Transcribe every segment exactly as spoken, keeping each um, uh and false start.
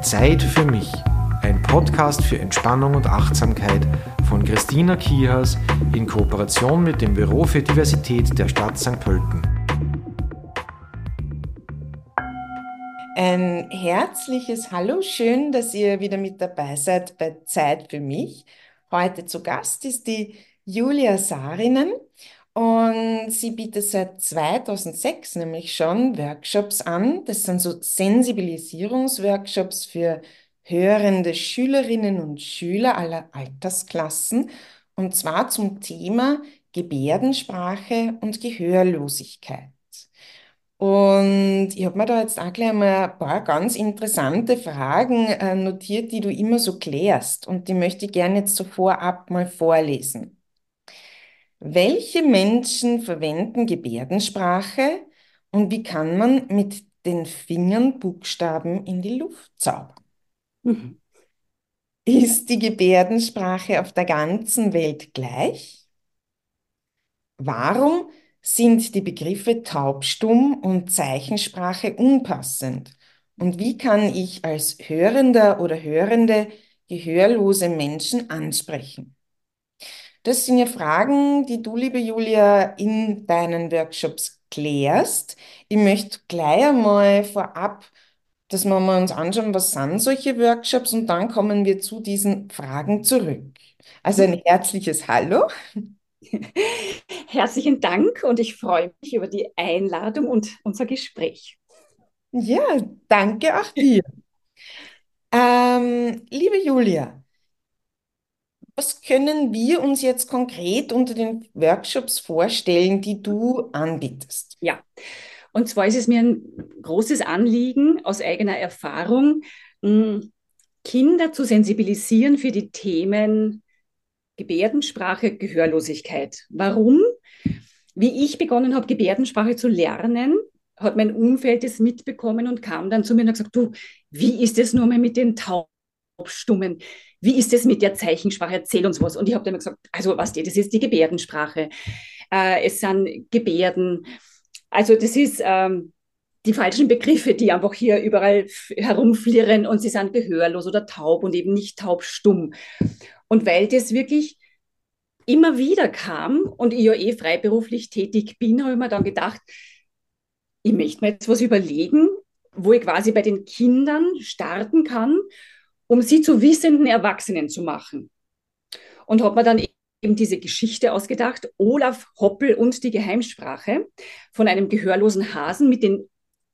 Zeit für mich, ein Podcast für Entspannung und Achtsamkeit von Christina Kihas in Kooperation mit dem Büro für Diversität der Stadt Sankt Pölten. Ein herzliches Hallo, schön, dass ihr wieder mit dabei seid bei Zeit für mich. Heute zu Gast ist die Julia Saarinen und sie bietet seit zweitausendsechs nämlich schon Workshops an. Das sind so Sensibilisierungsworkshops für hörende Schülerinnen und Schüler aller Altersklassen und zwar zum Thema Gebärdensprache und Gehörlosigkeit. Und ich habe mir da jetzt auch gleich mal ein paar ganz interessante Fragen äh, notiert, die du immer so klärst. Und die möchte ich gerne jetzt so vorab mal vorlesen. Welche Menschen verwenden Gebärdensprache und wie kann man mit den Fingern Buchstaben in die Luft zaubern? Mhm. Ist die Gebärdensprache auf der ganzen Welt gleich? Warum sind die Begriffe taubstumm und Zeichensprache unpassend? Und wie kann ich als Hörender oder Hörende gehörlose Menschen ansprechen? Das sind ja Fragen, die du, liebe Julia, in deinen Workshops klärst. Ich möchte gleich einmal vorab, dass wir mal uns anschauen, was sind solche Workshops und dann kommen wir zu diesen Fragen zurück. Also ein herzliches Hallo. Herzlichen Dank und ich freue mich über die Einladung und unser Gespräch. Ja, danke auch dir. Ähm, liebe Julia, was können wir uns jetzt konkret unter den Workshops vorstellen, die du anbietest? Ja, und zwar ist es mir ein großes Anliegen aus eigener Erfahrung, mh, Kinder zu sensibilisieren für die Themen Gebärdensprache, Gehörlosigkeit. Warum? Wie ich begonnen habe, Gebärdensprache zu lernen, hat mein Umfeld es mitbekommen und kam dann zu mir und hat gesagt, du, wie ist es nur mal mit den Taubstummen? Wie ist es mit der Zeichensprache? Erzähl uns was. Und ich habe dann gesagt, also was das ist die Gebärdensprache. Äh, es sind Gebärden. Also das ist ähm, die falschen Begriffe, die einfach hier überall herumflirren und sie sind gehörlos oder taub und eben nicht taubstumm. Und weil das wirklich immer wieder kam und ich ja eh freiberuflich tätig bin, habe ich mir dann gedacht, ich möchte mir jetzt was überlegen, wo ich quasi bei den Kindern starten kann, um sie zu wissenden Erwachsenen zu machen. Und habe mir dann eben diese Geschichte ausgedacht, Olaf Hoppel und die Geheimsprache von einem gehörlosen Hasen mit den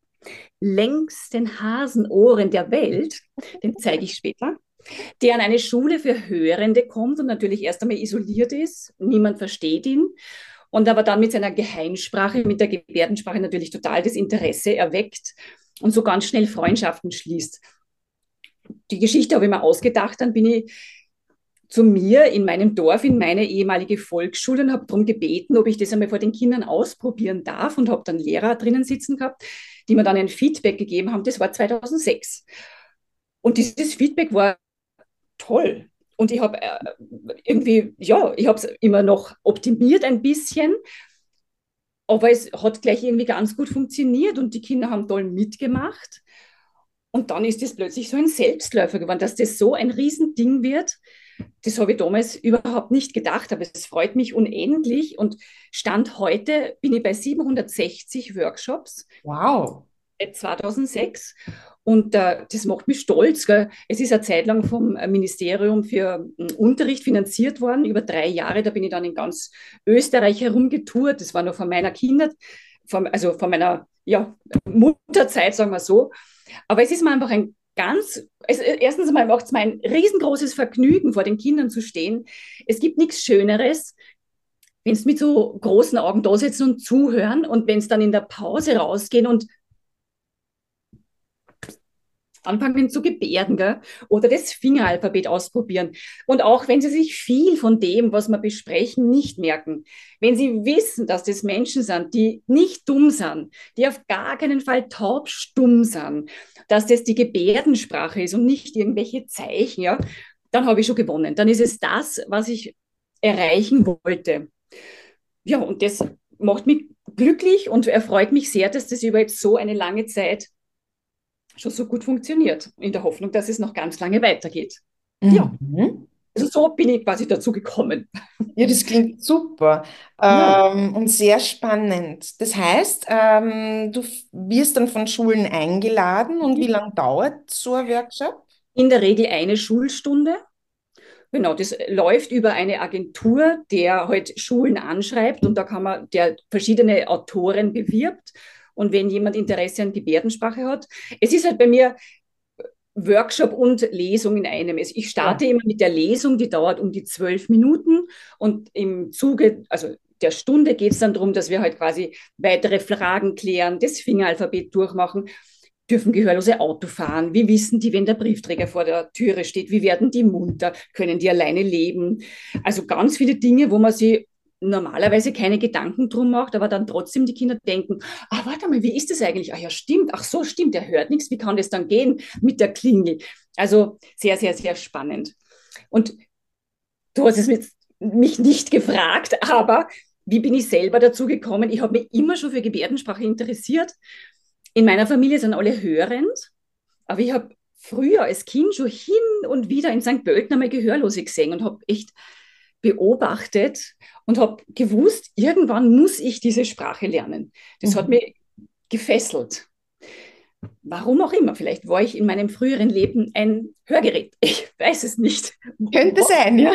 längsten Hasenohren der Welt, den zeige ich später, der an eine Schule für Hörende kommt und natürlich erst einmal isoliert ist, niemand versteht ihn und aber dann mit seiner Geheimsprache, mit der Gebärdensprache natürlich total das Interesse erweckt und so ganz schnell Freundschaften schließt. Die Geschichte habe ich mir ausgedacht, dann bin ich zu mir in meinem Dorf, in meine ehemalige Volksschule und habe darum gebeten, ob ich das einmal vor den Kindern ausprobieren darf und habe dann Lehrer drinnen sitzen gehabt, die mir dann ein Feedback gegeben haben. Das war zweitausendsechs. Und dieses Feedback war toll. Und ich habe äh, irgendwie, ja, ich habe es immer noch optimiert ein bisschen, aber es hat gleich irgendwie ganz gut funktioniert und die Kinder haben toll mitgemacht. Und dann ist es plötzlich so ein Selbstläufer geworden, dass das so ein Riesending wird. Das habe ich damals überhaupt nicht gedacht, aber es freut mich unendlich. Und Stand heute bin ich bei siebenhundertsechzig Workshops Wow. seit zweitausendsechs. Und äh, das macht mich stolz. Gell? Es ist eine Zeit lang vom Ministerium für äh, Unterricht finanziert worden, über drei Jahre. Da bin ich dann in ganz Österreich herumgetourt. Das war noch von meiner Kinder, von, also von meiner ja, Mutterzeit, sagen wir so. Aber es ist mir einfach ein ganz, also erstens einmal macht es mir ein riesengroßes Vergnügen, vor den Kindern zu stehen. Es gibt nichts Schöneres, wenn es mit so großen Augen da sitzen und zuhören und wenn es dann in der Pause rausgehen und anfangen zu gebärden, gell? Oder das Fingeralphabet ausprobieren. Und auch wenn sie sich viel von dem, was wir besprechen, nicht merken, wenn sie wissen, dass das Menschen sind, die nicht dumm sind, die auf gar keinen Fall taubstumm sind, dass das die Gebärdensprache ist und nicht irgendwelche Zeichen, ja, dann habe ich schon gewonnen. Dann ist es das, was ich erreichen wollte. Ja, und das macht mich glücklich und erfreut mich sehr, dass das über jetzt so eine lange Zeit schon so gut funktioniert, in der Hoffnung, dass es noch ganz lange weitergeht. Ja, Mhm. also so bin ich quasi dazu gekommen. Ja, das klingt super, Ja. ähm, und sehr spannend. Das heißt, ähm, du f- wirst dann von Schulen eingeladen und wie lange dauert so ein Workshop? In der Regel eine Schulstunde. Genau, das läuft über eine Agentur, der halt Schulen anschreibt und da kann man, der verschiedene Autoren bewirbt. Und wenn jemand Interesse an Gebärdensprache hat, es ist halt bei mir Workshop und Lesung in einem. Ich Ja. starte immer mit der Lesung, die dauert um die zwölf Minuten und im Zuge, also der Stunde geht es dann darum, dass wir halt quasi weitere Fragen klären, das Fingeralphabet durchmachen. Dürfen Gehörlose Auto fahren? Wie wissen die, wenn der Briefträger vor der Türe steht? Wie werden die munter? Können die alleine leben? Also ganz viele Dinge, wo man sich normalerweise keine Gedanken drum macht, aber dann trotzdem die Kinder denken, ah, warte mal, wie ist das eigentlich? Ah ja, stimmt, ach so, stimmt, der hört nichts, wie kann das dann gehen mit der Klingel? Also sehr, sehr, sehr spannend. Und du hast es mit, mich nicht gefragt, aber wie bin ich selber dazu gekommen? Ich habe mich immer schon für Gebärdensprache interessiert. In meiner Familie sind alle hörend, aber ich habe früher als Kind schon hin und wieder in Sankt Pölten einmal Gehörlose gesehen und habe echt beobachtet und habe gewusst, irgendwann muss ich diese Sprache lernen. Das hat Mhm. mich gefesselt. Warum auch immer, vielleicht war ich in meinem früheren Leben ein Hörgerät. Ich weiß es nicht. Könnte sein, ja.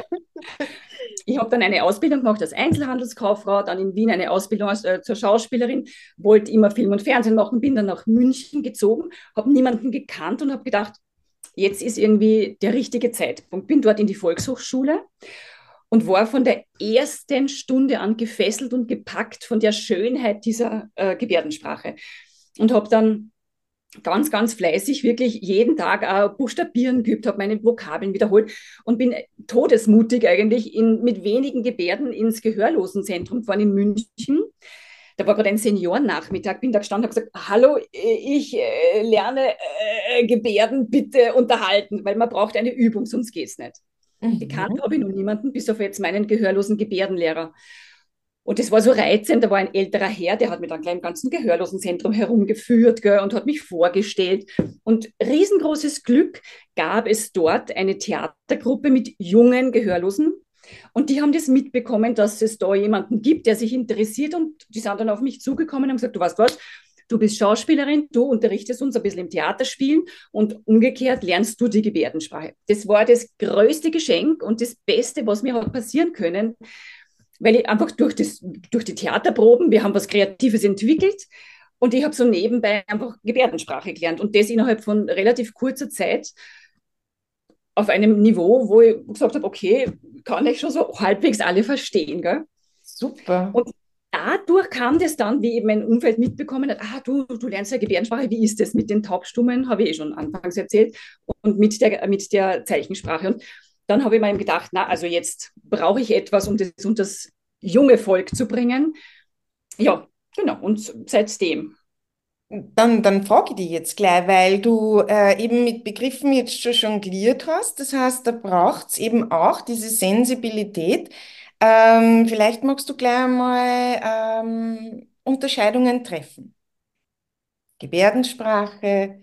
Ich habe dann eine Ausbildung gemacht als Einzelhandelskauffrau, dann in Wien eine Ausbildung als, äh, zur Schauspielerin, wollte immer Film und Fernsehen machen, bin dann nach München gezogen, habe niemanden gekannt und habe gedacht, jetzt ist irgendwie der richtige Zeitpunkt. Bin dort in die Volkshochschule und war von der ersten Stunde an gefesselt und gepackt von der Schönheit dieser äh, Gebärdensprache und habe dann ganz, ganz fleißig wirklich jeden Tag äh, buchstabieren geübt, habe meine Vokabeln wiederholt und bin todesmutig eigentlich in, mit wenigen Gebärden ins Gehörlosenzentrum gefahren in München. Da war gerade ein Seniorennachmittag, bin da gestanden und habe gesagt, hallo, ich äh, lerne äh, Gebärden, bitte unterhalten, weil man braucht eine Übung, sonst geht es nicht. Gekannt Mhm. habe ich noch niemanden, bis auf jetzt meinen gehörlosen Gebärdenlehrer. Und das war so reizend, da war ein älterer Herr, der hat mich dann gleich im ganzen Gehörlosenzentrum herumgeführt, gell, und hat mich vorgestellt. Und riesengroßes Glück gab es dort eine Theatergruppe mit jungen Gehörlosen. Und die haben das mitbekommen, dass es da jemanden gibt, der sich interessiert. Und die sind dann auf mich zugekommen und haben gesagt, du weißt was, du bist Schauspielerin, du unterrichtest uns ein bisschen im Theaterspielen und umgekehrt lernst du die Gebärdensprache. Das war das größte Geschenk und das Beste, was mir hat passieren können, weil ich einfach durch, das, durch die Theaterproben, wir haben was Kreatives entwickelt und ich habe so nebenbei einfach Gebärdensprache gelernt und das innerhalb von relativ kurzer Zeit auf einem Niveau, wo ich gesagt habe, okay, kann ich schon so halbwegs alle verstehen. Gell? Super. Und dadurch kam das dann, wie eben mein Umfeld mitbekommen hat, ah, du, du lernst ja Gebärdensprache, wie ist das mit den Taubstummen, habe ich eh schon anfangs erzählt, und mit der, mit der Zeichensprache. Und dann habe ich mir gedacht, na, also jetzt brauche ich etwas, um das unter das junge Volk zu bringen. Ja, genau, und seitdem. Dann, dann frage ich dich jetzt gleich, weil du äh, eben mit Begriffen jetzt schon jongliert hast. Das heißt, da braucht es eben auch diese Sensibilität. Ähm, vielleicht magst du gleich einmal ähm, Unterscheidungen treffen. Gebärdensprache,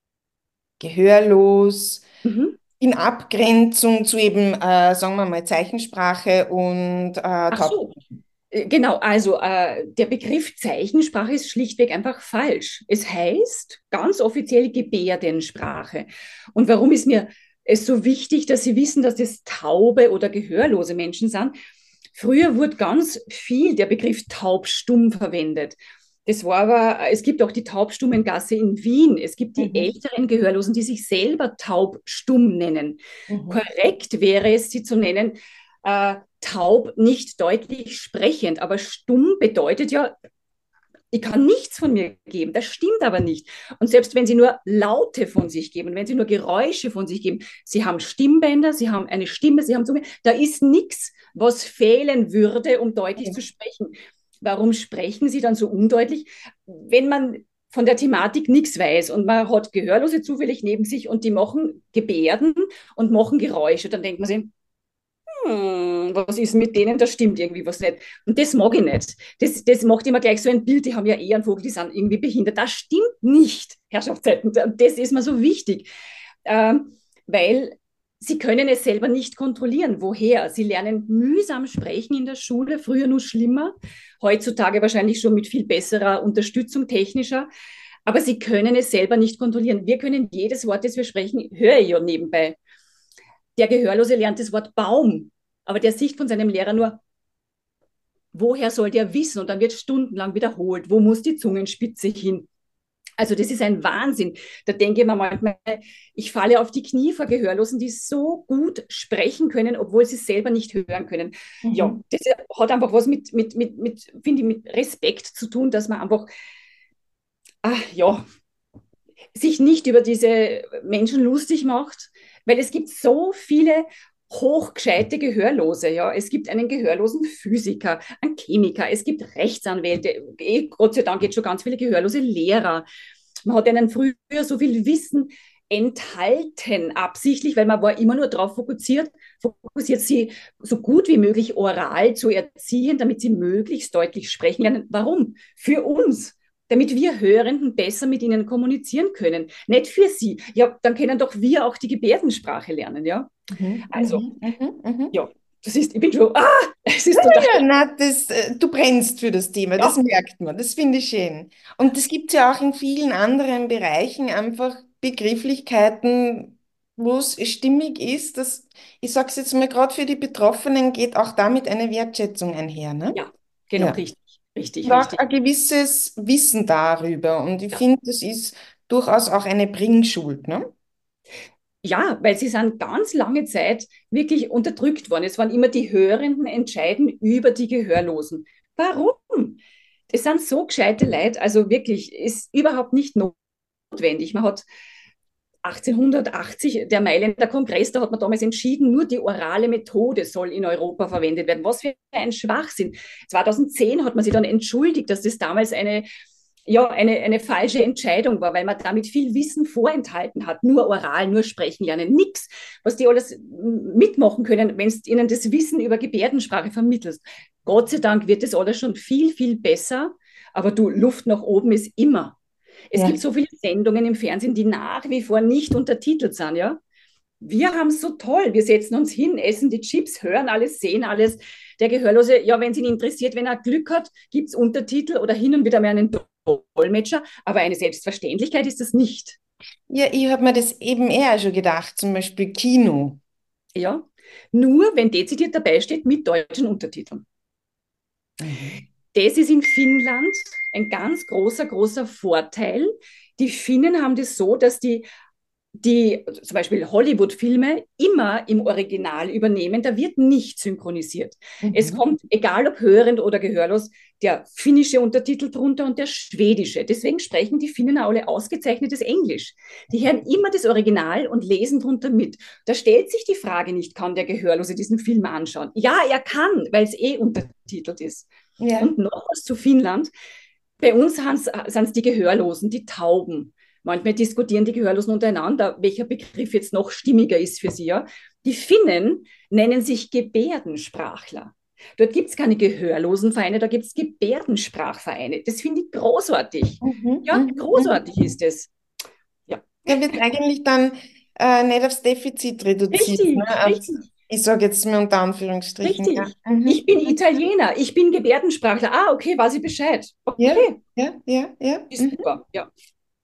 gehörlos, Mhm. in Abgrenzung zu eben, äh, sagen wir mal, Zeichensprache und äh, Ach so, Taubsprache. äh, genau, also äh, der Begriff Zeichensprache ist schlichtweg einfach falsch. Es heißt ganz offiziell Gebärdensprache. Und warum ist mir es so wichtig, dass Sie wissen, dass das taube oder gehörlose Menschen sind? Früher wurde ganz viel der Begriff taubstumm verwendet. Das war aber, es gibt auch die Taubstummengasse in Wien. Es gibt die Mhm. älteren Gehörlosen, die sich selber taubstumm nennen. Mhm. Korrekt wäre es, sie zu nennen, äh, taub, nicht deutlich sprechend. Aber stumm bedeutet ja, ich kann nichts von mir geben. Das stimmt aber nicht. Und selbst wenn sie nur Laute von sich geben, wenn sie nur Geräusche von sich geben, sie haben Stimmbänder, sie haben eine Stimme, sie haben Zunge, da ist nichts, was fehlen würde, um deutlich zu sprechen. Warum sprechen sie dann so undeutlich, wenn man von der Thematik nichts weiß und man hat Gehörlose zufällig neben sich und die machen Gebärden und machen Geräusche, dann denkt man sich, hm, was ist mit denen, da stimmt irgendwie was nicht. Und das mag ich nicht. Das, das macht immer gleich so ein Bild, die haben ja eher einen Vogel, die sind irgendwie behindert. Das stimmt nicht, Herrschaftszeiten. Und das ist mir so wichtig, ähm, weil sie können es selber nicht kontrollieren. Woher? Sie lernen mühsam sprechen in der Schule, früher nur schlimmer, heutzutage wahrscheinlich schon mit viel besserer Unterstützung technischer. Aber sie können es selber nicht kontrollieren. Wir können jedes Wort, das wir sprechen, höre ich ja nebenbei. Der Gehörlose lernt das Wort Baum, aber der sieht von seinem Lehrer nur, woher soll der wissen? Und dann wird stundenlang wiederholt, wo muss die Zungenspitze hin? Also das ist ein Wahnsinn. Da denke ich mir manchmal, ich falle auf die Knie vor Gehörlosen, die so gut sprechen können, obwohl sie es selber nicht hören können. Mhm. Ja, das hat einfach was mit, mit, mit, mit finde ich, mit Respekt zu tun, dass man einfach, ach, ja, sich nicht über diese Menschen lustig macht, weil es gibt so viele hochgescheite Gehörlose. Ja. Es gibt einen gehörlosen Physiker, einen Chemiker, es gibt Rechtsanwälte, eh, Gott sei Dank jetzt schon ganz viele gehörlose Lehrer. Man hat ihnen früher so viel Wissen enthalten, absichtlich, weil man war immer nur darauf fokussiert, fokussiert sie so gut wie möglich oral zu erziehen, damit sie möglichst deutlich sprechen lernen. Warum? Für uns, damit wir Hörenden besser mit ihnen kommunizieren können. Nicht für sie. Ja, dann können doch wir auch die Gebärdensprache lernen, ja? Mhm, also, mhm, mhm. Ja, das ist, ich bin schon, ah, es ist total... Ja, na, das, du brennst für das Thema, ja. Das merkt man, das finde ich schön. Und das gibt es ja auch in vielen anderen Bereichen, einfach Begrifflichkeiten, wo es stimmig ist, dass, ich sage es jetzt mal, gerade für die Betroffenen geht auch damit eine Wertschätzung einher, ne? Ja, genau, ja. richtig. Richtig, und auch richtig. ein gewisses Wissen darüber. Und ich ja. finde, das ist durchaus auch eine Bringschuld, ne? Ja, weil sie sind ganz lange Zeit wirklich unterdrückt worden. Es waren immer die Hörenden entscheiden über die Gehörlosen. Warum? Es sind so gescheite Leute, also wirklich, ist überhaupt nicht notwendig. Man hat achtzehnhundertachtzig, der Mailänder Kongress, da hat man damals entschieden, nur die orale Methode soll in Europa verwendet werden. Was für ein Schwachsinn. zweitausendzehn hat man sich dann entschuldigt, dass das damals eine, ja, eine, eine falsche Entscheidung war, weil man damit viel Wissen vorenthalten hat. Nur oral, nur sprechen lernen, nichts, was die alles mitmachen können, wenn du ihnen das Wissen über Gebärdensprache vermittelst. Gott sei Dank wird das alles schon viel, viel besser, aber du, Luft nach oben ist immer. Es ja. gibt so viele Sendungen im Fernsehen, die nach wie vor nicht untertitelt sind, ja. Wir haben es so toll. Wir setzen uns hin, essen die Chips, hören alles, sehen alles. Der Gehörlose, ja, wenn es ihn interessiert, wenn er Glück hat, gibt es Untertitel oder hin und wieder mal einen Dolmetscher. Aber eine Selbstverständlichkeit ist das nicht. Ja, ich habe mir das eben eher schon gedacht, zum Beispiel Kino. Ja, nur wenn dezidiert dabei steht mit deutschen Untertiteln. Mhm. Das ist in Finnland ein ganz großer, großer Vorteil. Die Finnen haben das so, dass die, die zum Beispiel Hollywood-Filme immer im Original übernehmen. Da wird nicht synchronisiert. Mhm. Es kommt, egal ob hörend oder gehörlos, der finnische Untertitel drunter und der schwedische. Deswegen sprechen die Finnen alle ausgezeichnetes Englisch. Die hören immer das Original und lesen drunter mit. Da stellt sich die Frage nicht, kann der Gehörlose diesen Film anschauen? Ja, er kann, weil es eh untertitelt ist. Ja. Und noch was zu Finnland. Bei uns sind es die Gehörlosen, die Tauben. Manchmal diskutieren die Gehörlosen untereinander, welcher Begriff jetzt noch stimmiger ist für sie. Ja? Die Finnen nennen sich Gebärdensprachler. Dort gibt es keine Gehörlosenvereine, da gibt es Gebärdensprachvereine. Das finde ich großartig. Mhm, ja, großartig mhm. ist es. Ja. Da wird eigentlich dann äh, nicht aufs Defizit reduziert. Richtig, ne? Auf, richtig. Ich sage jetzt mal unter Anführungsstrichen. Richtig. Ja. Mhm. Ich bin Italiener, ich bin Gebärdensprachler. Ah, okay, weiß ich Bescheid. Okay. Ja, ja, ja. ja. Ist mhm. super, ja.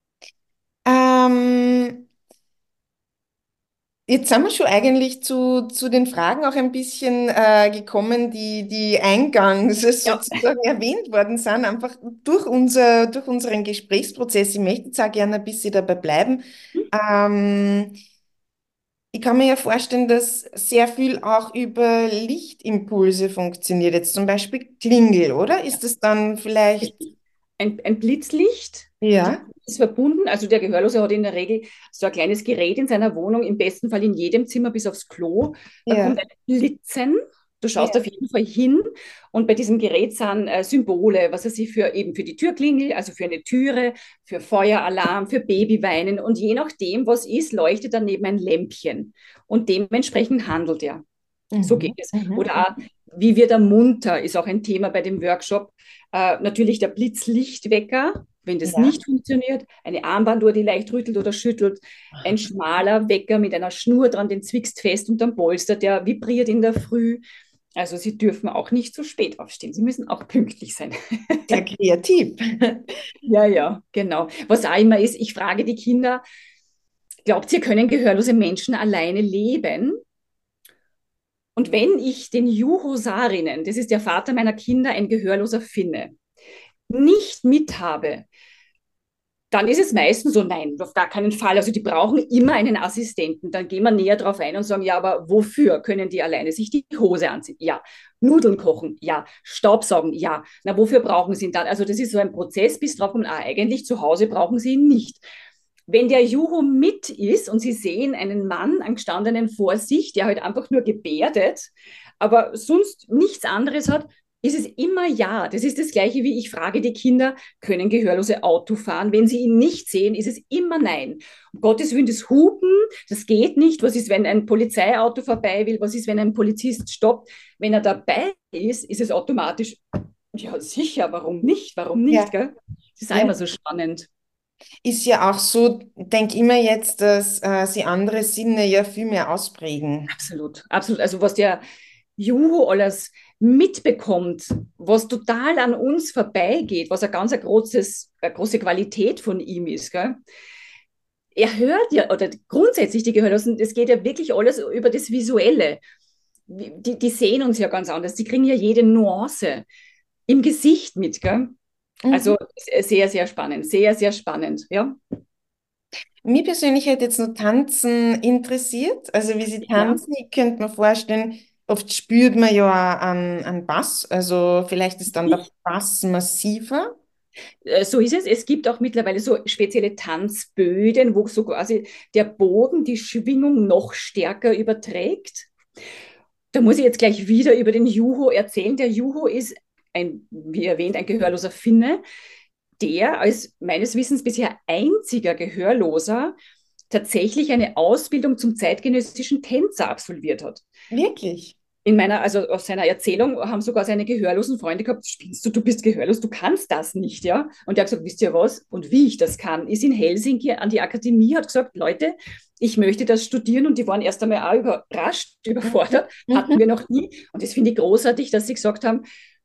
Ähm, jetzt sind wir schon eigentlich zu, zu den Fragen auch ein bisschen äh, gekommen, die, die eingangs ja. sozusagen erwähnt worden sind, einfach durch, unser, durch unseren Gesprächsprozess. Ich möchte jetzt auch gerne ein bisschen dabei bleiben. Mhm. Ähm, Ich kann mir ja vorstellen, dass sehr viel auch über Lichtimpulse funktioniert. Jetzt zum Beispiel Klingel, oder? Ist das dann vielleicht... Ein, ein Blitzlicht? Ja. Ist verbunden. Also der Gehörlose hat in der Regel so ein kleines Gerät in seiner Wohnung, im besten Fall in jedem Zimmer bis aufs Klo. Da Ja. kommt ein Blitzen. Du schaust Ja. auf jeden Fall hin und bei diesem Gerät sind äh, Symbole, was er sich für eben für die Türklingel, also für eine Türe, für Feueralarm, für Babyweinen und je nachdem, was ist, leuchtet daneben ein Lämpchen und dementsprechend handelt er. So Mhm. geht es. Mhm. Oder auch, wie wird er munter, ist auch ein Thema bei dem Workshop. Äh, natürlich der Blitzlichtwecker, wenn das Ja. nicht funktioniert, eine Armbanduhr, die leicht rüttelt oder schüttelt, ein schmaler Wecker mit einer Schnur dran, den zwickst fest und dann polstert, der vibriert in der Früh. Also Sie dürfen auch nicht zu spät aufstehen. Sie müssen auch pünktlich sein. Sehr kreativ. Ja, ja, genau. Was auch immer ist, ich frage die Kinder, glaubt ihr, können gehörlose Menschen alleine leben? Und wenn ich den Juho Saarinen, das ist der Vater meiner Kinder, ein gehörloser Finne, nicht mithabe, dann ist es meistens so, nein, auf gar keinen Fall. Also die brauchen immer einen Assistenten. Dann gehen wir näher drauf ein und sagen, ja, aber wofür können die alleine sich die Hose anziehen? Ja. Nudeln kochen? Ja. Staubsaugen? Ja. Na, wofür brauchen sie ihn dann? Also das ist so ein Prozess, bis drauf kommt, ah, eigentlich zu Hause brauchen sie ihn nicht. Wenn der Juhu mit ist und Sie sehen einen Mann, einen Gestandenen vor sich, der halt einfach nur gebärdet, aber sonst nichts anderes hat, ist es immer ja. Das ist das Gleiche, wie ich frage die Kinder, können Gehörlose Auto fahren? Wenn sie ihn nicht sehen, ist es immer nein. Um Gottes Willen, das Hupen, das geht nicht. Was ist, wenn ein Polizeiauto vorbei will? Was ist, wenn ein Polizist stoppt? Wenn er dabei ist, ist es automatisch, ja sicher, warum nicht? Warum nicht? Ja, Gell? Das ist ja. einmal so spannend. Ist ja auch so, denk immer jetzt, dass äh, sie andere Sinne ja viel mehr ausprägen. Absolut, absolut. Also was der Juhu alles mitbekommt, was total an uns vorbeigeht, was eine ganz ein großes, eine große Qualität von ihm ist. Gell? Er hört ja, oder grundsätzlich die Gehörlosen, es geht ja wirklich alles über das Visuelle. Die, die sehen uns ja ganz anders, die kriegen ja jede Nuance im Gesicht mit. Gell? Mhm. Also sehr, sehr spannend, sehr, sehr spannend. Ja, Mir persönlich hätte jetzt nur Tanzen interessiert, also wie sie ja. tanzen. Ich könnte mir vorstellen, oft spürt man ja auch einen, einen Bass, also vielleicht ist dann der Bass massiver. Äh, So ist es. Es gibt auch mittlerweile so spezielle Tanzböden, wo so quasi der Boden die Schwingung noch stärker überträgt. Da muss ich jetzt gleich wieder über den Juho erzählen. Der Juho ist ein, wie erwähnt, ein gehörloser Finne, der als meines Wissens bisher einziger Gehörloser tatsächlich eine Ausbildung zum zeitgenössischen Tänzer absolviert hat. Wirklich? In meiner, also aus seiner Erzählung haben sogar seine gehörlosen Freunde gehabt, spinnst du, du bist gehörlos, du kannst das nicht, ja? Und er hat gesagt, wisst ihr was? Und wie ich das kann, ist in Helsinki an die Akademie, hat gesagt, Leute, ich möchte das studieren und die waren erst einmal auch überrascht, überfordert, hatten Mhm. wir noch nie. Und das finde ich großartig, dass sie gesagt haben,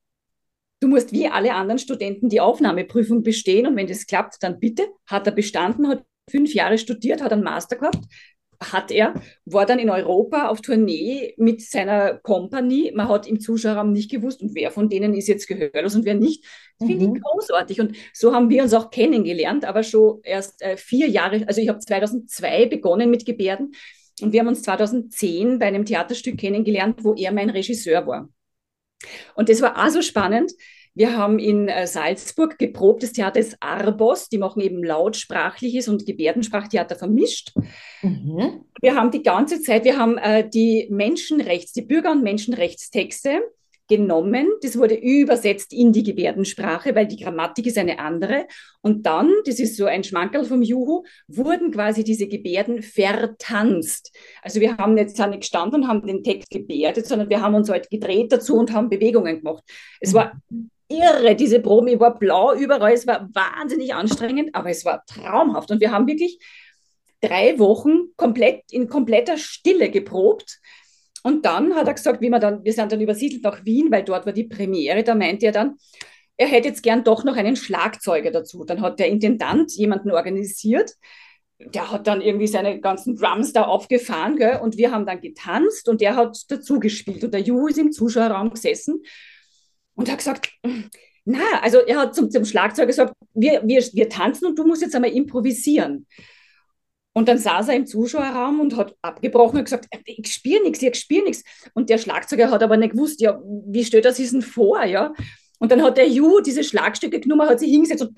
du musst wie alle anderen Studenten die Aufnahmeprüfung bestehen und wenn das klappt, dann bitte. Hat er bestanden, hat fünf Jahre studiert, hat einen Master gehabt, hat er, war dann in Europa auf Tournee mit seiner Company. Man hat im Zuschauerraum nicht gewusst, und wer von denen ist jetzt gehörlos und wer nicht. Das finde ich Mhm. großartig. Und so haben wir uns auch kennengelernt, aber schon erst äh, vier Jahre, also ich habe zweitausendzwei begonnen mit Gebärden und wir haben uns zweitausendzehn bei einem Theaterstück kennengelernt, wo er mein Regisseur war. Und das war auch so spannend. Wir haben in äh, Salzburg geprobt, das Theater ist Arbos, die machen eben lautsprachliches und Gebärdensprachtheater vermischt. Mhm. Wir haben die ganze Zeit, wir haben äh, die Menschenrechts, die Bürger- und Menschenrechtstexte genommen. Das wurde übersetzt in die Gebärdensprache, weil die Grammatik ist eine andere. Und dann, das ist so ein Schmankerl vom Juhu, wurden quasi diese Gebärden vertanzt. Also wir haben jetzt nicht gestanden und haben den Text gebärdet, sondern wir haben uns halt gedreht dazu und haben Bewegungen gemacht. Es war Mhm. irre, diese Probe, ich war blau überall, es war wahnsinnig anstrengend, aber es war traumhaft. Und wir haben wirklich drei Wochen komplett in kompletter Stille geprobt. Und dann hat er gesagt, wie wir dann, wir sind dann übersiedelt nach Wien, weil dort war die Premiere, da meinte er dann, er hätte jetzt gern doch noch einen Schlagzeuger dazu. Dann hat der Intendant jemanden organisiert, der hat dann irgendwie seine ganzen Drums da aufgefahren, gell? Und wir haben dann getanzt und der hat dazu gespielt. Und der Juhu ist im Zuschauerraum gesessen und hat gesagt, na, also er hat zum, zum Schlagzeuger gesagt, wir, wir, wir tanzen und du musst jetzt einmal improvisieren. Und dann saß er im Zuschauerraum und hat abgebrochen und gesagt, ich spiele nichts, ich spiele nichts. Und der Schlagzeuger hat aber nicht gewusst, ja, wie stellt er sich denn vor, ja? Und dann hat der Ju diese Schlagstücke genommen, hat sich hingesetzt und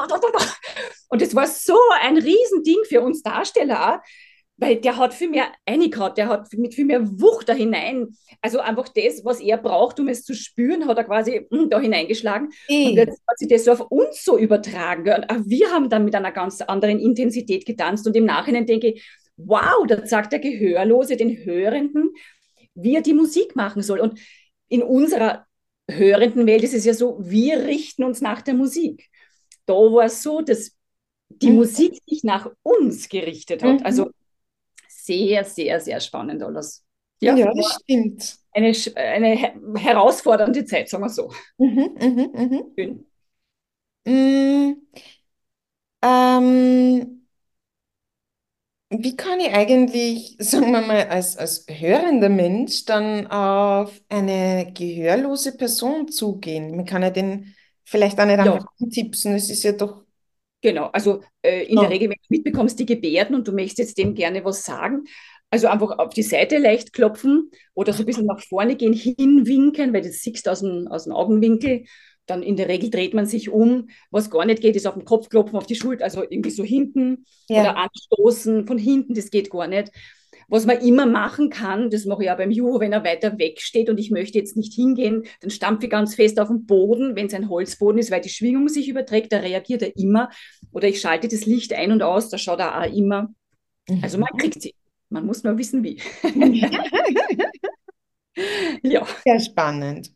und das war so ein Riesending für uns Darsteller auch, weil der hat viel mehr reingehauen, der hat mit viel mehr Wucht da hinein. Also einfach das, was er braucht, um es zu spüren, hat er quasi mm, da hineingeschlagen. Und Eh. jetzt hat sich das so auf uns so übertragen. Gell? Und auch wir haben dann mit einer ganz anderen Intensität getanzt. Und im Nachhinein denke ich, wow, da sagt der Gehörlose den Hörenden, wie er die Musik machen soll. Und in unserer hörenden Welt ist es ja so, wir richten uns nach der Musik. Da war es so, dass die Mhm. Musik sich nach uns gerichtet hat. Mhm. Also sehr, sehr, sehr spannend alles. Ja, Ja, das stimmt. eine, eine herausfordernde Zeit, sagen wir so. Mhm, mhm, mhm. Schön. Mm, ähm, wie kann ich eigentlich, sagen wir mal, als, als hörender Mensch dann auf eine gehörlose Person zugehen? Man kann ja den vielleicht auch nicht Ja, einfach antipsen, es ist ja doch. genau. Also äh, in der Ja. Regel, wenn du mitbekommst die Gebärden und du möchtest jetzt dem gerne was sagen, also einfach auf die Seite leicht klopfen oder so ein bisschen nach vorne gehen, hinwinken, weil das siehst du aus dem, aus dem Augenwinkel. Dann in der Regel dreht man sich um. Was gar nicht geht, ist auf den Kopf klopfen, auf die Schulter, also irgendwie so hinten oder Ja. anstoßen von hinten, das geht gar nicht. Was man immer machen kann, das mache ich auch beim Juho, wenn er weiter weg steht und ich möchte jetzt nicht hingehen, dann stampfe ich ganz fest auf den Boden, wenn es ein Holzboden ist, weil die Schwingung sich überträgt, da reagiert er immer. Oder ich schalte das Licht ein und aus, da schaut er auch immer. Also man Mhm. kriegt sie. Man muss nur wissen, wie. Ja, Sehr spannend.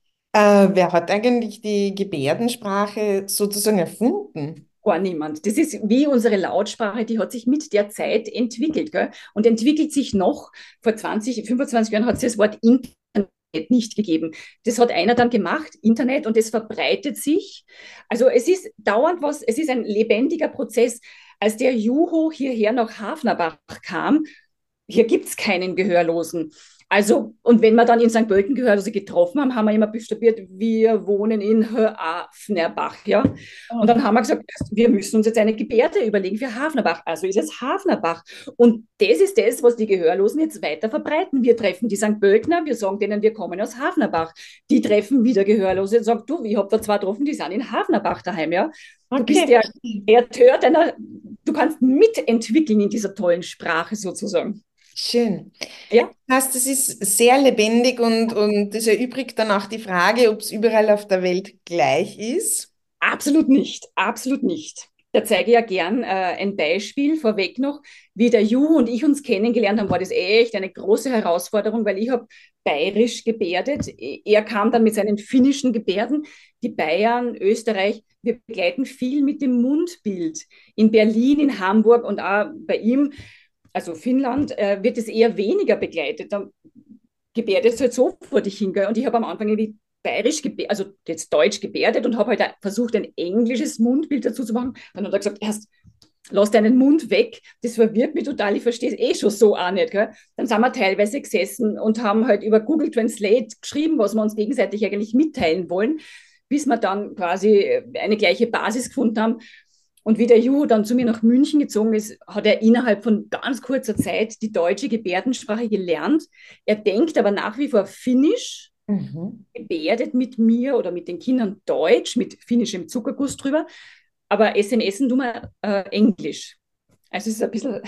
Äh, wer hat eigentlich die Gebärdensprache sozusagen erfunden? gar niemand. Das ist wie unsere Lautsprache, die hat sich mit der Zeit entwickelt, gell? Und entwickelt sich noch. Vor zwanzig, fünfundzwanzig Jahren hat es das Wort Internet nicht gegeben. Das hat einer dann gemacht, Internet, und es verbreitet sich. Also es ist dauernd was, es ist ein lebendiger Prozess. Als der Juho hierher nach Hafnerbach kam, hier gibt es keinen Gehörlosen. Also, und wenn wir dann in Sankt Pölten Gehörlose getroffen haben, haben wir immer buchstabiert, wir wohnen in Hafnerbach, ja. Und dann haben wir gesagt, wir müssen uns jetzt eine Gebärde überlegen für Hafnerbach. Also ist es Hafnerbach. Und das ist das, was die Gehörlosen jetzt weiter verbreiten. Wir treffen die Sankt Pöltner, wir sagen denen, wir kommen aus Hafnerbach. Die treffen wieder Gehörlose und sagen, du, ich habe da zwei getroffen, die sind in Hafnerbach daheim, ja. Du bist Okay. der Kreateur deiner, du kannst mitentwickeln in dieser tollen Sprache sozusagen. Schön. Ja, Das heißt, es ist sehr lebendig und, und das erübrigt dann auch die Frage, ob es überall auf der Welt gleich ist. absolut nicht, absolut nicht. Da zeige ich ja gern äh, ein Beispiel vorweg noch. Wie der Ju und ich uns kennengelernt haben, war das echt eine große Herausforderung, weil ich habe bayerisch gebärdet. Er kam dann mit seinen finnischen Gebärden. Die Bayern, Österreich, wir begleiten viel mit dem Mundbild. In Berlin, in Hamburg und auch bei ihm, also Finnland, äh, wird es eher weniger begleitet. Da gebärdet es halt so vor dich hin. Gell? Und ich habe am Anfang irgendwie bayerisch, gebärdet, also jetzt deutsch gebärdet und habe halt versucht, ein englisches Mundbild dazu zu machen. Dann hat er gesagt, erst lass deinen Mund weg, das verwirrt mich total, ich verstehe es eh schon so auch nicht. Gell? Dann sind wir teilweise gesessen und haben halt über Google Translate geschrieben, was wir uns gegenseitig eigentlich mitteilen wollen, bis wir dann quasi eine gleiche Basis gefunden haben. Und wie der Juho dann zu mir nach München gezogen ist, hat er innerhalb von ganz kurzer Zeit die deutsche Gebärdensprache gelernt. Er denkt aber nach wie vor Finnisch, Mhm. gebärdet mit mir oder mit den Kindern Deutsch, mit finnischem Zuckerguss drüber, aber S M S tun wir äh, Englisch. Also es ist ein bisschen,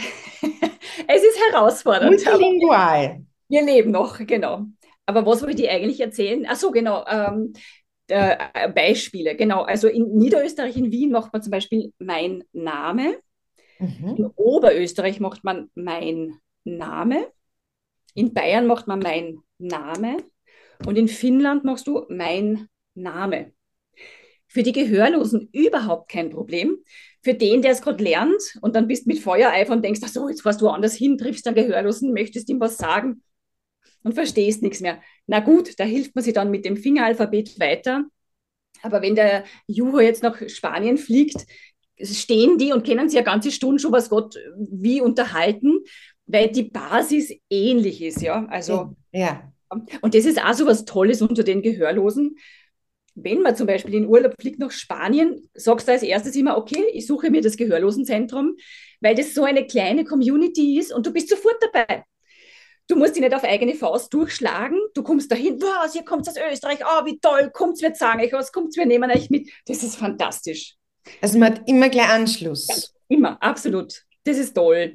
es ist herausfordernd, aber Multilingual. wir leben noch, genau. Aber was wollte ich eigentlich erzählen? Ach so, genau. Ähm, äh, Beispiele, genau. Also in Niederösterreich, in Wien macht man zum Beispiel mein Name. In Mhm. Oberösterreich macht man mein Name. In Bayern macht man mein Name. Und in Finnland machst du mein Name. Für die Gehörlosen überhaupt kein Problem. Für den, der es gerade lernt und dann bist mit Feuereifer und denkst, ach so, jetzt fährst du woanders hin, triffst einen Gehörlosen, möchtest ihm was sagen und verstehst nichts mehr. Na gut, da hilft man sich dann mit dem Fingeralphabet weiter. Aber wenn der Juho jetzt nach Spanien fliegt, stehen die und können sich eine ganze Stunde schon was Gott wie unterhalten, weil die Basis ähnlich ist, ja. Also, Ja. und das ist auch so was Tolles unter den Gehörlosen. Wenn man zum Beispiel in Urlaub fliegt nach Spanien, sagst du als erstes immer, okay, ich suche mir das Gehörlosenzentrum, weil das so eine kleine Community ist und du bist sofort dabei. Du musst dich nicht auf eigene Faust durchschlagen. Du kommst dahin, was, ihr kommt aus Österreich, oh, wie toll, kommt, wir sagen euch was, kommt, wir nehmen euch mit. Das ist fantastisch. Also man hat immer gleich Ja, Anschluss. immer, absolut. Das ist toll.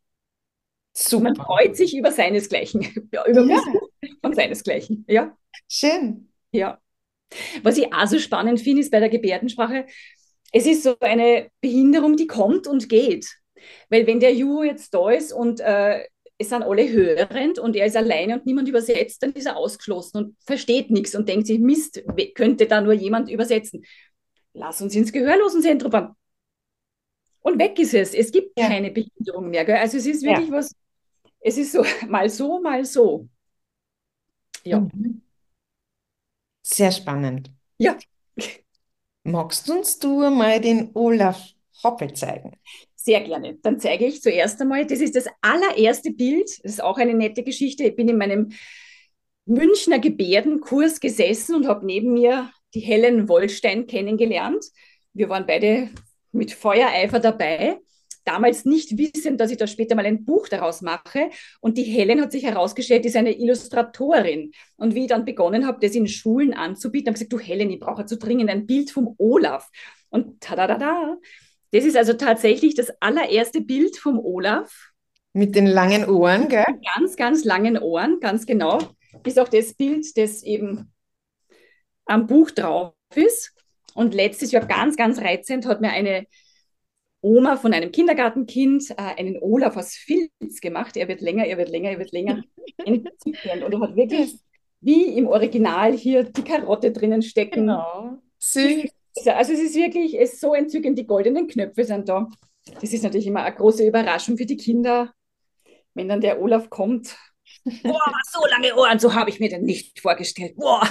Man Super. freut sich über seinesgleichen, ja, über Ja, Besuch von seinesgleichen. Ja, schön. ja. Was ich auch so spannend finde, ist bei der Gebärdensprache, es ist so eine Behinderung, die kommt und geht. Weil wenn der Juhu jetzt da ist und äh, es sind alle hörend und er ist alleine und niemand übersetzt, dann ist er ausgeschlossen und versteht nichts und denkt sich, Mist, könnte da nur jemand übersetzen. Lass uns ins Gehörlosenzentrum fahren. Und weg ist es. Es gibt Ja. keine Behinderung mehr. Gell? Also es ist wirklich Ja. was, es ist so mal so, mal so. Ja. Mhm. Sehr spannend. Ja. Magst uns du mal den Olaf Hoppe zeigen? Sehr gerne. Dann zeige ich zuerst einmal, das ist das allererste Bild, das ist auch eine nette Geschichte. Ich bin in meinem Münchner Gebärdenkurs gesessen und habe neben mir die Helen Wollstein kennengelernt. Wir waren beide mit Feuereifer dabei, damals nicht wissend, dass ich da später mal ein Buch daraus mache. Und die Helen hat sich herausgestellt, ist eine Illustratorin. Und wie ich dann begonnen habe, das in Schulen anzubieten, habe ich gesagt, du Helen, ich brauche zu dringend ein Bild vom Olaf. Und tada, das ist also tatsächlich das allererste Bild vom Olaf. Mit den langen Ohren, gell? Mit ganz, ganz langen Ohren, ganz genau. Ist auch das Bild, das eben am Buch drauf ist. Und letztes Jahr, ganz, ganz reizend, hat mir eine Oma von einem Kindergartenkind äh, einen Olaf aus Filz gemacht. Er wird länger, er wird länger, er wird länger. Entzückend. Und er hat wirklich, wie im Original, hier die Karotte drinnen stecken. Genau. Süß. Also es ist wirklich, es ist so entzückend, die goldenen Knöpfe sind da. Das ist natürlich immer eine große Überraschung für die Kinder, wenn dann der Olaf kommt. Boah, so lange Ohren, so habe ich mir den nicht vorgestellt. Boah.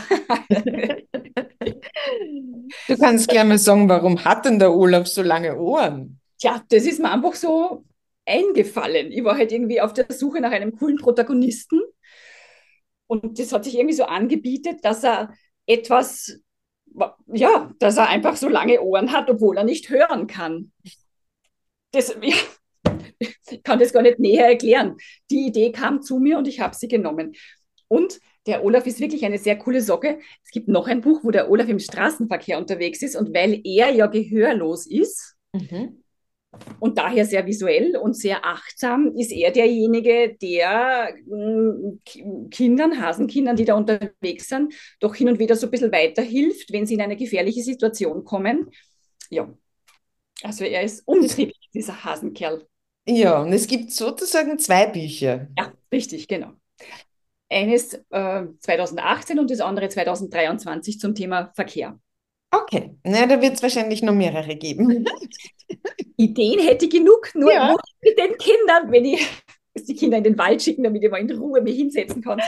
Du kannst gerne mal sagen, warum hat denn der Olaf so lange Ohren? Tja, das ist mir einfach so eingefallen. Ich war halt irgendwie auf der Suche nach einem coolen Protagonisten und das hat sich irgendwie so angebietet, dass er etwas, ja, dass er einfach so lange Ohren hat, obwohl er nicht hören kann. Das, ja, ich kann das gar nicht näher erklären. Die Idee kam zu mir und ich habe sie genommen. Und der Olaf ist wirklich eine sehr coole Socke. Es gibt noch ein Buch, wo der Olaf im Straßenverkehr unterwegs ist und weil er ja gehörlos ist, Mhm. und daher sehr visuell und sehr achtsam, ist er derjenige, der äh, Kindern, Hasenkindern, die da unterwegs sind, doch hin und wieder so ein bisschen weiterhilft, wenn sie in eine gefährliche Situation kommen. Ja, also er ist umtriebig, dieser Hasenkerl. Ja, und es gibt sozusagen zwei Bücher. Ja, richtig, genau. Eines äh, zweitausendachtzehn und das andere zweitausenddreiundzwanzig zum Thema Verkehr. Okay, na, da wird es wahrscheinlich noch mehrere geben. Ideen hätte ich genug, nur Ja. wo mit den Kindern, wenn ich die Kinder in den Wald schicken, damit ich mal in Ruhe mich hinsetzen kann.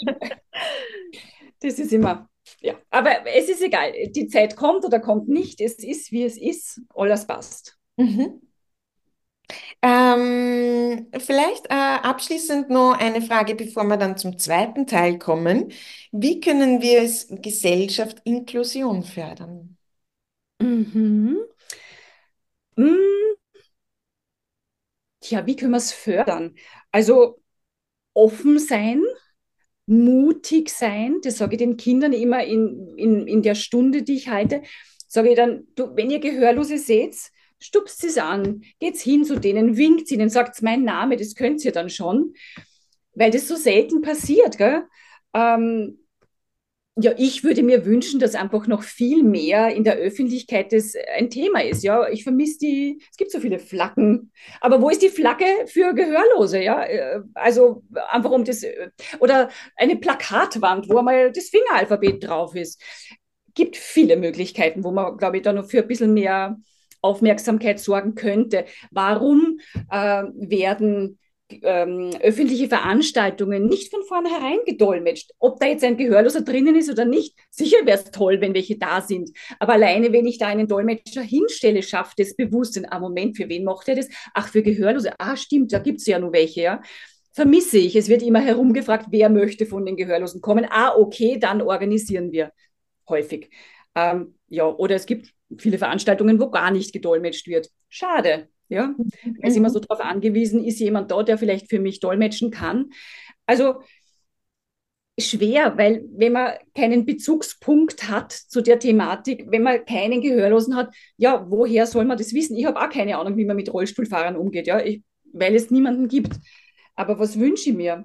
Das ist immer, ja. Aber es ist egal. Die Zeit kommt oder kommt nicht. Es ist, wie es ist. Alles passt. Mhm. Ähm, vielleicht äh, abschließend noch eine Frage, bevor wir dann zum zweiten Teil kommen. Wie können wir als Gesellschaft Inklusion fördern? Mhm. Hm, Tja, wie können wir es fördern? Also offen sein, mutig sein, das sage ich den Kindern immer in, in, in der Stunde, die ich halte, sage ich dann, du, wenn ihr Gehörlose seht, stupst es an, geht's hin zu denen, winkt ihnen, sagt mein Name, das könnt ihr dann schon, weil das so selten passiert, gell? Ähm, ja, ich würde mir wünschen, dass einfach noch viel mehr in der Öffentlichkeit das ein Thema ist. Ja, ich vermisse die, es gibt so viele Flaggen, aber wo ist die Flagge für Gehörlose? Ja, Äh, also einfach um das, äh, oder eine Plakatwand, wo einmal das Fingeralphabet drauf ist. Gibt viele Möglichkeiten, wo man, glaube ich, da noch für ein bisschen mehr Aufmerksamkeit sorgen könnte. Warum äh, werden ähm, öffentliche Veranstaltungen nicht von vornherein gedolmetscht? Ob da jetzt ein Gehörloser drinnen ist oder nicht, sicher wäre es toll, wenn welche da sind. Aber alleine, wenn ich da einen Dolmetscher hinstelle, schafft das Bewusstsein. Ah, Moment, für wen macht er das? Ach, für Gehörlose. Ah, stimmt, da gibt es ja nur welche, ja. Vermisse ich. Es wird immer herumgefragt, wer möchte von den Gehörlosen kommen. Ah, okay, dann organisieren wir. Häufig. Ähm, ja, oder es gibt viele Veranstaltungen, wo gar nicht gedolmetscht wird. Schade, ja. Man ist immer so darauf angewiesen, ist jemand da, der vielleicht für mich dolmetschen kann. Also schwer, weil wenn man keinen Bezugspunkt hat zu der Thematik, wenn man keinen Gehörlosen hat, ja, woher soll man das wissen? Ich habe auch keine Ahnung, wie man mit Rollstuhlfahrern umgeht, ja, ich, weil es niemanden gibt. Aber was wünsche ich mir?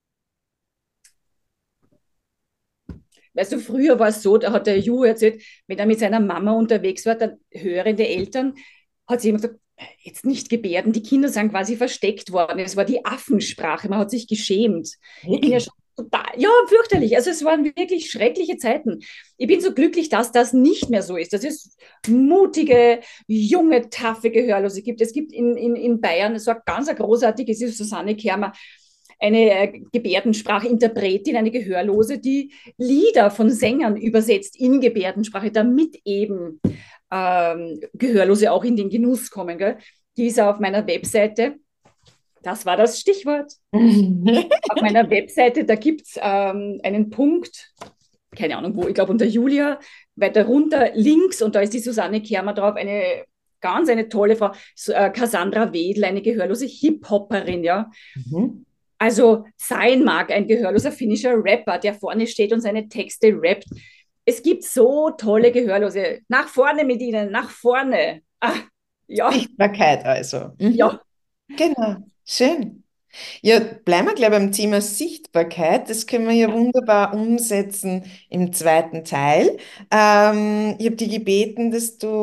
Weißt du, früher war es so, da hat der Juhu erzählt, wenn er mit seiner Mama unterwegs war, dann hörende Eltern, hat sie immer gesagt, jetzt nicht Gebärden, die Kinder sind quasi versteckt worden. Es war die Affensprache, man hat sich geschämt. Ich bin ja Wirklich? schon total, ja, fürchterlich. Also es waren wirklich schreckliche Zeiten. Ich bin so glücklich, dass das nicht mehr so ist. Dass es mutige, junge, taffe Gehörlose gibt. Es gibt in, in, in Bayern so ein ganz ein großartiges, ist Susanne Kermer, eine äh, Gebärdensprachinterpretin, eine Gehörlose, die Lieder von Sängern übersetzt in Gebärdensprache, damit eben ähm, Gehörlose auch in den Genuss kommen. Gell? Die ist auf meiner Webseite. Das war das Stichwort. Auf meiner Webseite, da gibt es ähm, einen Punkt, keine Ahnung wo, ich glaube unter Julia, weiter runter links, und da ist die Susanne Kermer drauf, eine ganz eine tolle Frau, äh, Cassandra Wedel, eine gehörlose Hip-Hopperin, ja. Mhm. Also sein mag ein gehörloser finnischer Rapper, der vorne steht und seine Texte rappt. Es gibt so tolle Gehörlose. Nach vorne mit ihnen, nach vorne. Ah, ja, Sichtbarkeit also. Mhm. ja, Genau, schön. Ja, bleiben wir gleich beim Thema Sichtbarkeit. Das können wir ja ja, wunderbar umsetzen im zweiten Teil. Ähm, ich habe dich gebeten, dass du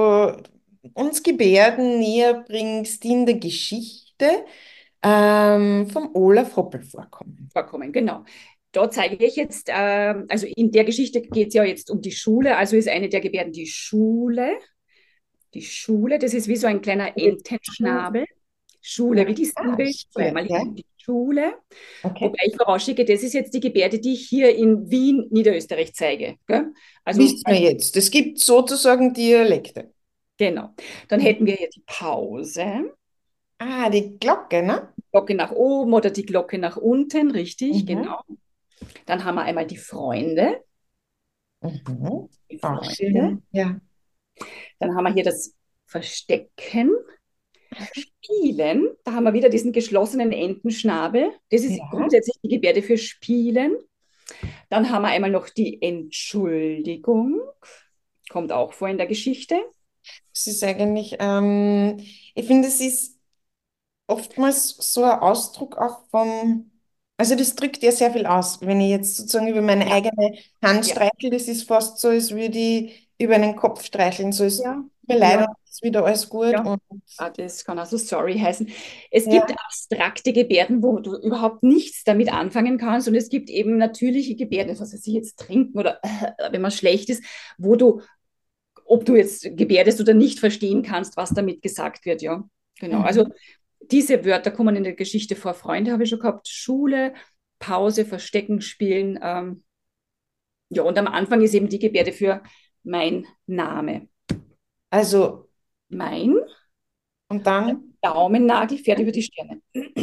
uns Gebärden näher bringst, die in der Geschichte ähm, vom Olaf Hoppel vorkommen. vorkommen, genau. Da zeige ich jetzt, ähm, also in der Geschichte geht es ja jetzt um die Schule, also ist eine der Gebärden die Schule. Die Schule, das ist wie so ein kleiner Entenschnabel. Schule, wie die Ah, Silbe, Schule, zweimal ja, hin, die Schule. okay. Wobei ich vorausschicke, das ist jetzt die Gebärde, die ich hier in Wien, Niederösterreich zeige. Gell? Also, Wissen wir jetzt. Es gibt sozusagen Dialekte. genau. Dann Mhm. hätten wir hier die Pause, Ah, die Glocke, ne? Glocke nach oben oder die Glocke nach unten, richtig, Mhm. genau. Dann haben wir einmal die Freunde, Mhm. die Auch Freunde. schön. Ja. Dann haben wir hier das Verstecken, Spielen. Da haben wir wieder diesen geschlossenen Entenschnabel. Das ist Ja. grundsätzlich die Gebärde für Spielen. Dann haben wir einmal noch die Entschuldigung, kommt auch vor in der Geschichte. Es ist eigentlich, ähm, ich finde, es ist oftmals so ein Ausdruck auch vom, also das drückt ja sehr viel aus. Wenn ich jetzt sozusagen über meine Ja, eigene Hand ja, streichel, das ist fast so, als würde ich über einen Kopf streicheln. So ist ja, mir leid ja, und ist wieder alles gut. ja. Und Ah, das kann also sorry heißen. Es gibt ja, abstrakte Gebärden, wo du überhaupt nichts damit anfangen kannst. Und es gibt eben natürliche Gebärden, was weiß ich, jetzt trinken oder äh, wenn man schlecht ist, wo du, ob du jetzt gebärdest oder nicht, verstehen kannst, was damit gesagt wird. Ja, genau. Also mhm. diese Wörter kommen in der Geschichte vor. Freunde habe ich schon gehabt, Schule, Pause, Verstecken, Spielen. Ähm, ja, und am Anfang ist eben die Gebärde für mein Name. Also, Mein und dann Daumennagel fährt über die Stirne.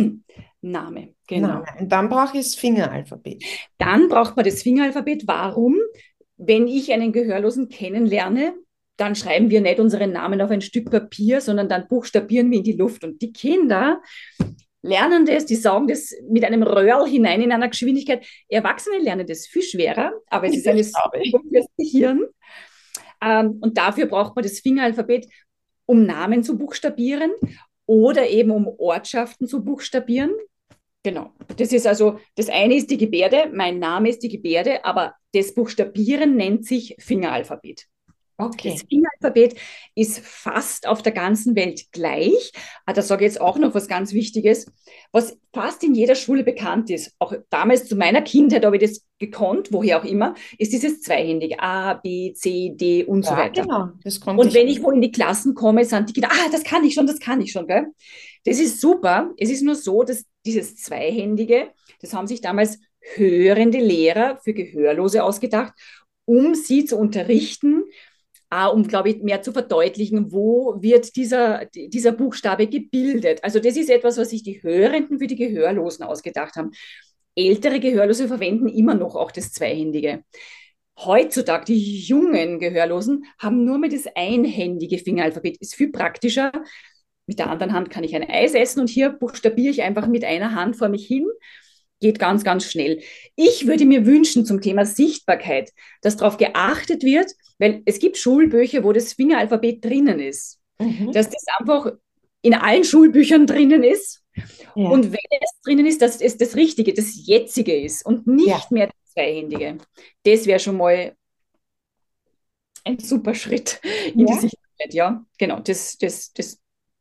Name, Name. genau. Und dann brauche ich das Fingeralphabet. Dann braucht man das Fingeralphabet. Warum? Wenn ich einen Gehörlosen kennenlerne, dann schreiben wir nicht unseren Namen auf ein Stück Papier, sondern dann buchstabieren wir in die Luft. Und die Kinder lernen das, die sagen das mit einem Röhrl hinein in einer Geschwindigkeit. Erwachsene lernen das viel schwerer, aber es ist eine Das glaube ich. Übung fürs Gehirn. Ähm, und dafür braucht man das Fingeralphabet, um Namen zu buchstabieren oder eben um Ortschaften zu buchstabieren. Genau. Das ist also, das eine ist die Gebärde, mein Name ist die Gebärde, aber das Buchstabieren nennt sich Fingeralphabet. Das Okay. Fingeralphabet ist fast auf der ganzen Welt gleich. Ah, da sage ich jetzt auch noch was ganz Wichtiges, was fast in jeder Schule bekannt ist. Auch damals zu meiner Kindheit habe ich das gekonnt, woher auch immer, ist dieses zweihändige A, B, C, D und so Ja, weiter. genau. Das konnte Und ich. wenn ich wo in die Klassen komme, sind die Kinder, ah, das kann ich schon, das kann ich schon, gell? Das ist super. Es ist nur so, dass dieses Zweihändige, das haben sich damals hörende Lehrer für Gehörlose ausgedacht, um sie zu unterrichten, äh, um, glaube ich, mehr zu verdeutlichen, wo wird dieser, dieser Buchstabe gebildet. Also das ist etwas, was sich die Hörenden für die Gehörlosen ausgedacht haben. Ältere Gehörlose verwenden immer noch auch das Zweihändige. Heutzutage, die jungen Gehörlosen haben nur mehr das einhändige Fingeralphabet. Ist viel praktischer. Mit der anderen Hand kann ich ein Eis essen und hier buchstabiere ich einfach mit einer Hand vor mich hin. Geht ganz, ganz schnell. Ich würde mir wünschen zum Thema Sichtbarkeit, dass darauf geachtet wird, weil es gibt Schulbücher, wo das Fingeralphabet drinnen ist. Mhm. Dass das einfach in allen Schulbüchern drinnen ist. Ja. Und wenn es drinnen ist, dass es das Richtige, das Jetzige ist und Ja. nicht mehr das Zweihändige. Das wäre schon mal ein super Schritt in die Ja. Sichtbarkeit. Ja, genau. Das, das, das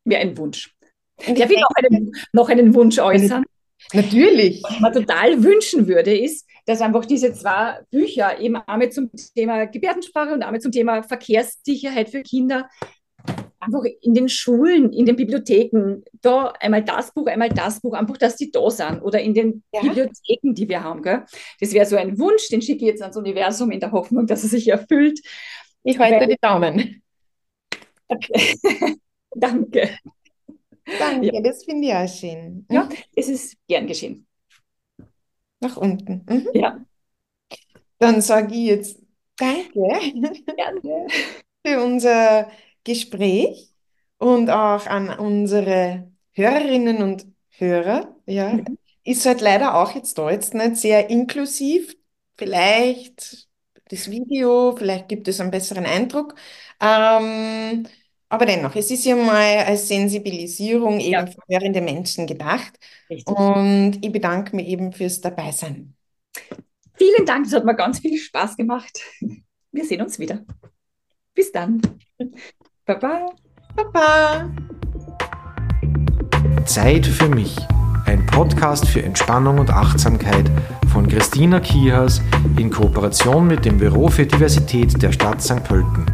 wäre ein Wunsch. Darf ich noch einen, noch einen Wunsch äußern? Natürlich. Was ich mir total wünschen würde, ist, dass einfach diese zwei Bücher, eben einmal zum Thema Gebärdensprache und einmal zum Thema Verkehrssicherheit für Kinder, einfach in den Schulen, in den Bibliotheken, da einmal das Buch, einmal das Buch, einfach, dass die da sind oder in den ja. Bibliotheken, die wir haben. Gell? Das wäre so ein Wunsch, den schicke ich jetzt ans Universum in der Hoffnung, dass er sich erfüllt. Ich halte Weil, die Daumen. Okay. Danke. Danke, ja. Das finde ich auch schön. Ja, es ist gern geschehen. Nach unten. Mhm. Ja. Dann sage ich jetzt danke Gerne. für unser Gespräch und auch an unsere Hörerinnen und Hörer. Ja, mhm. Ist halt leider auch jetzt da jetzt nicht sehr inklusiv. Vielleicht das Video, vielleicht gibt es einen besseren Eindruck. Ähm, aber dennoch, es ist ja mal als Sensibilisierung eben ja. für hörende Menschen gedacht. Richtig. Und ich bedanke mich eben fürs Dabeisein. Vielen Dank, es hat mir ganz viel Spaß gemacht. Wir sehen uns wieder. Bis dann. Baba. Baba. Zeit für mich. Ein Podcast für Entspannung und Achtsamkeit von Christina Kihas in Kooperation mit dem Büro für Diversität der Stadt Sankt Pölten.